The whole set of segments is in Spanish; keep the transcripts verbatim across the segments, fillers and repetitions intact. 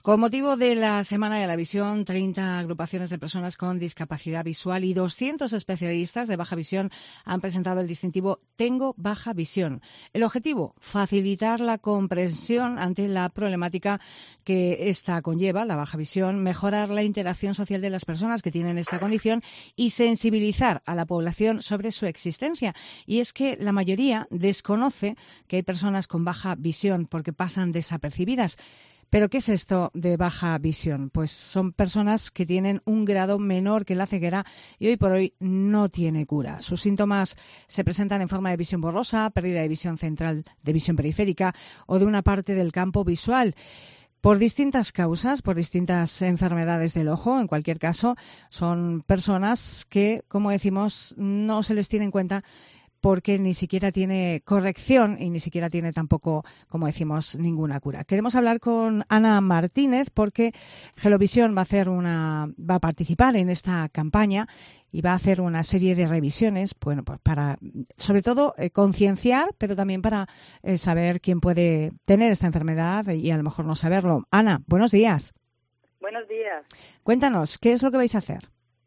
Con motivo de la Semana de la Visión, treinta agrupaciones de personas con discapacidad visual y doscientos especialistas de baja visión han presentado el distintivo Tengo Baja Visión. El objetivo, facilitar la comprensión ante la problemática que esta conlleva, la baja visión, mejorar la interacción social de las personas que tienen esta condición y sensibilizar a la población sobre su existencia. Y es que la mayoría desconoce que hay personas con baja visión porque pasan desapercibidas. ¿Pero qué es esto de baja visión? Pues son personas que tienen un grado menor que la ceguera y hoy por hoy no tiene cura. Sus síntomas se presentan en forma de visión borrosa, pérdida de visión central, de visión periférica o de una parte del campo visual. Por distintas causas, por distintas enfermedades del ojo, en cualquier caso, son personas que, como decimos, no se les tiene en cuenta porque ni siquiera tiene corrección y ni siquiera tiene tampoco, como decimos, ninguna cura. Queremos hablar con Ana Martínez porque Gelovisión va a hacer una, va a participar en esta campaña y va a hacer una serie de revisiones, bueno, pues para, sobre todo, eh, concienciar, pero también para eh, saber quién puede tener esta enfermedad y a lo mejor no saberlo. Ana, buenos días. Buenos días. Cuéntanos, ¿qué es lo que vais a hacer?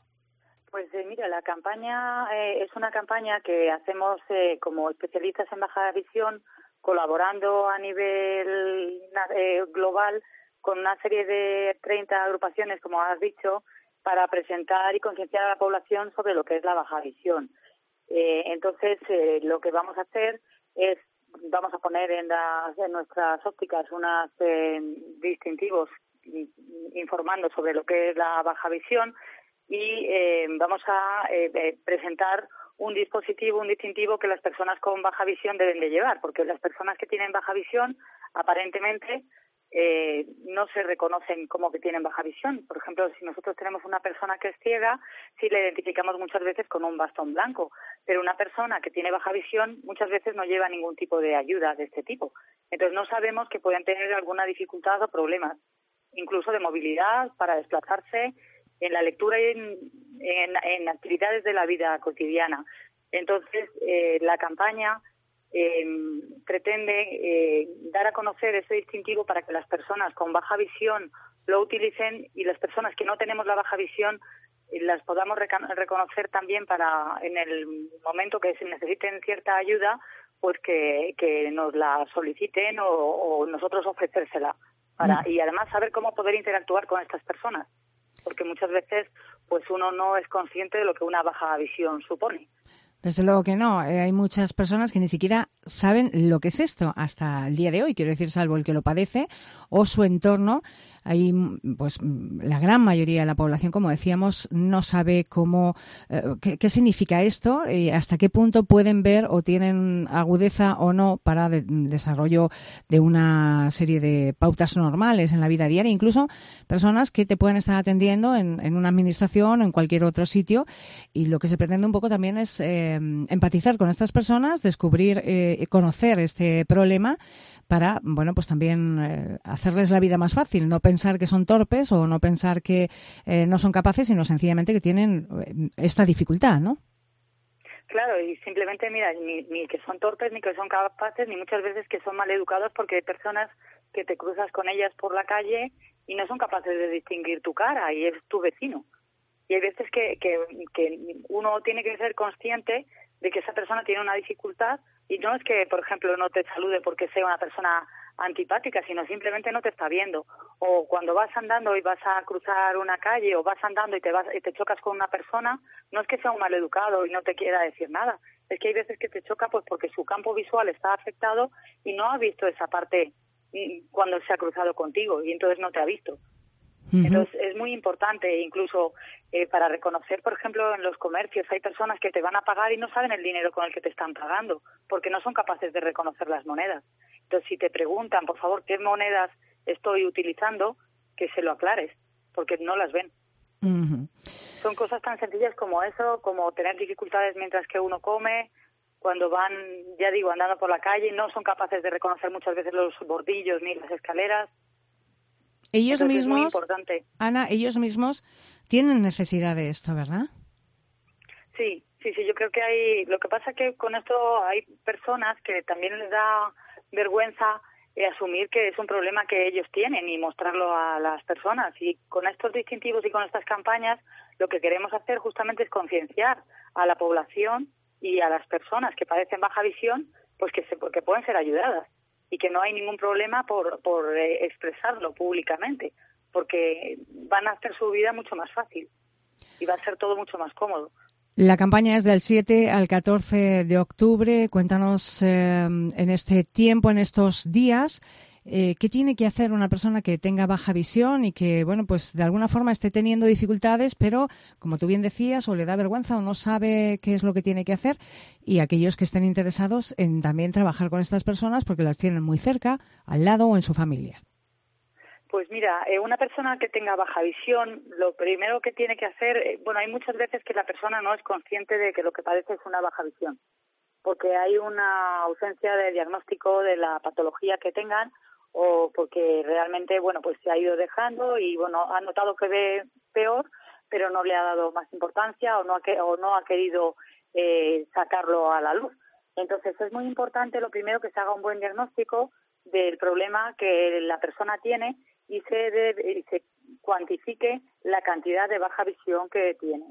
Pues eh, mira, la campaña eh, es una campaña que hacemos eh, como especialistas en baja visión, colaborando a nivel eh, global con una serie de treinta agrupaciones, como has dicho, para presentar y concienciar a la población sobre lo que es la baja visión. Eh, entonces, eh, lo que vamos a hacer es, vamos a poner en, las, en nuestras ópticas unos eh, distintivos informando sobre lo que es la baja visión, y eh, vamos a eh, presentar un dispositivo, un distintivo que las personas con baja visión deben de llevar, porque las personas que tienen baja visión aparentemente eh, no se reconocen como que tienen baja visión. Por ejemplo, si nosotros tenemos una persona que es ciega, sí la identificamos muchas veces con un bastón blanco, pero una persona que tiene baja visión muchas veces no lleva ningún tipo de ayuda de este tipo. Entonces no sabemos que pueden tener alguna dificultad o problemas, incluso de movilidad para desplazarse, en la lectura y en, en, en actividades de la vida cotidiana. Entonces, eh, la campaña eh, pretende eh, dar a conocer ese distintivo para que las personas con baja visión lo utilicen y las personas que no tenemos la baja visión eh, las podamos reca- reconocer también para, en el momento que se necesiten cierta ayuda, pues que, que nos la soliciten o, o nosotros ofrecérsela. Para, y además saber cómo poder interactuar con estas personas, porque muchas veces pues uno no es consciente de lo que una baja visión supone. Desde luego que no. Eh, hay muchas personas que ni siquiera saben lo que es esto hasta el día de hoy, quiero decir, salvo el que lo padece o su entorno. Hay, pues, la gran mayoría de la población, como decíamos, no sabe cómo, eh, qué, qué significa esto y hasta qué punto pueden ver o tienen agudeza o no para el de, desarrollo de una serie de pautas normales en la vida diaria. Incluso personas que te pueden estar atendiendo en, en una administración o en cualquier otro sitio, y lo que se pretende un poco también es eh, empatizar con estas personas, descubrir y eh, conocer este problema para, bueno, pues también eh, hacerles la vida más fácil, no pensar que son torpes o no pensar que eh, no son capaces, sino sencillamente que tienen esta dificultad, ¿no? Claro, y simplemente, mira, ni, ni que son torpes, ni que son capaces, ni muchas veces que son maleducados, porque hay personas que te cruzas con ellas por la calle y no son capaces de distinguir tu cara y es tu vecino. Y hay veces que, que, que uno tiene que ser consciente de que esa persona tiene una dificultad, y no es que, por ejemplo, no te salude porque sea una persona antipática, sino simplemente no te está viendo. O cuando vas andando y vas a cruzar una calle, o vas andando y te vas y te chocas con una persona, no es que sea un maleducado y no te quiera decir nada. Es que hay veces que te choca pues porque su campo visual está afectado y no ha visto esa parte cuando se ha cruzado contigo, y entonces no te ha visto. Entonces es muy importante, incluso eh, para reconocer, por ejemplo, en los comercios hay personas que te van a pagar y no saben el dinero con el que te están pagando, porque no son capaces de reconocer las monedas. Entonces, si te preguntan, por favor, qué monedas estoy utilizando, que se lo aclares, porque no las ven. Uh-huh. Son cosas tan sencillas como eso, como tener dificultades mientras que uno come, cuando van, ya digo, andando por la calle, no son capaces de reconocer muchas veces los bordillos ni las escaleras. Ellos Entonces, mismos, es muy importante. Ana, ellos mismos tienen necesidad de esto, ¿verdad? Sí, sí, sí, yo creo que hay... Lo que pasa es que con esto hay personas que también les da vergüenza eh, asumir que es un problema que ellos tienen y mostrarlo a las personas. Y con estos distintivos y con estas campañas, lo que queremos hacer justamente es concienciar a la población y a las personas que padecen baja visión, pues que, se, que pueden ser ayudadas y que no hay ningún problema por, por eh, expresarlo públicamente, porque van a hacer su vida mucho más fácil y va a ser todo mucho más cómodo. La campaña es del siete al catorce de octubre. Cuéntanos eh, en este tiempo, en estos días, eh, qué tiene que hacer una persona que tenga baja visión y que, bueno, pues de alguna forma esté teniendo dificultades, pero, como tú bien decías, o le da vergüenza o no sabe qué es lo que tiene que hacer, y aquellos que estén interesados en también trabajar con estas personas porque las tienen muy cerca, al lado o en su familia. Pues mira, eh, una persona que tenga baja visión, lo primero que tiene que hacer, eh, bueno, hay muchas veces que la persona no es consciente de que lo que padece es una baja visión, porque hay una ausencia de diagnóstico de la patología que tengan o porque realmente, bueno, pues se ha ido dejando y, bueno, ha notado que ve peor, pero no le ha dado más importancia o no ha, que, o no ha querido eh, sacarlo a la luz. Entonces, es muy importante, lo primero, que se haga un buen diagnóstico del problema que la persona tiene y se, de, y se cuantifique la cantidad de baja visión que tiene.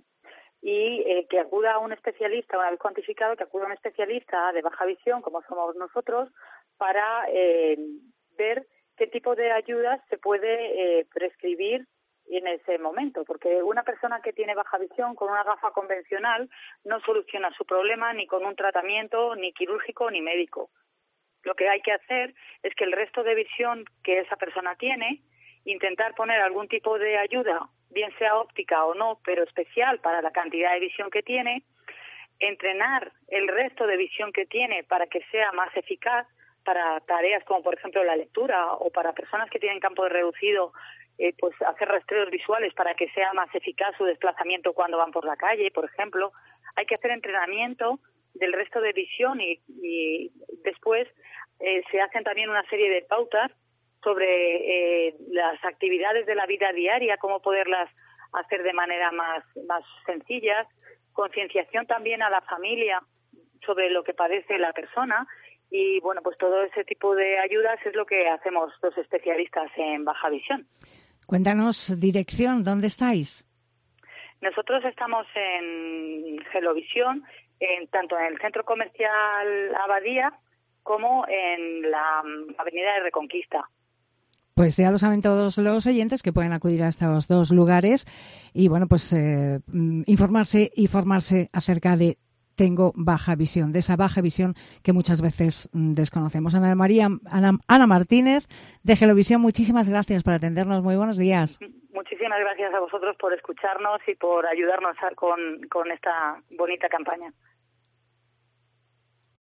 Y eh, que acuda a un especialista, una vez cuantificado, que acuda a un especialista de baja visión, como somos nosotros, para eh, ver qué tipo de ayudas se puede eh, prescribir en ese momento. Porque una persona que tiene baja visión con una gafa convencional no soluciona su problema ni con un tratamiento ni quirúrgico ni médico. Lo que hay que hacer es que el resto de visión que esa persona tiene, intentar poner algún tipo de ayuda, bien sea óptica o no, pero especial para la cantidad de visión que tiene, entrenar el resto de visión que tiene para que sea más eficaz para tareas como, por ejemplo, la lectura, o para personas que tienen campo de reducido, eh, pues hacer rastreos visuales para que sea más eficaz su desplazamiento cuando van por la calle, por ejemplo. Hay que hacer entrenamiento del resto de visión y, y después eh, se hacen también una serie de pautas sobre eh, las actividades de la vida diaria, cómo poderlas hacer de manera más, más sencilla, concienciación también a la familia sobre lo que padece la persona y, bueno, pues todo ese tipo de ayudas es lo que hacemos los especialistas en baja visión. Cuéntanos dirección, ¿dónde estáis? Nosotros estamos en Gelovisión, en, tanto en el Centro Comercial Abadía como en la Avenida de Reconquista. Pues ya lo saben todos los oyentes que pueden acudir a estos dos lugares y, bueno, pues eh, informarse y formarse acerca de Tengo Baja Visión, de esa baja visión que muchas veces desconocemos. Ana María, Ana, Ana Martínez de Gelovisión, muchísimas gracias por atendernos. Muy buenos días. Muchísimas gracias a vosotros por escucharnos y por ayudarnos a, con, con esta bonita campaña.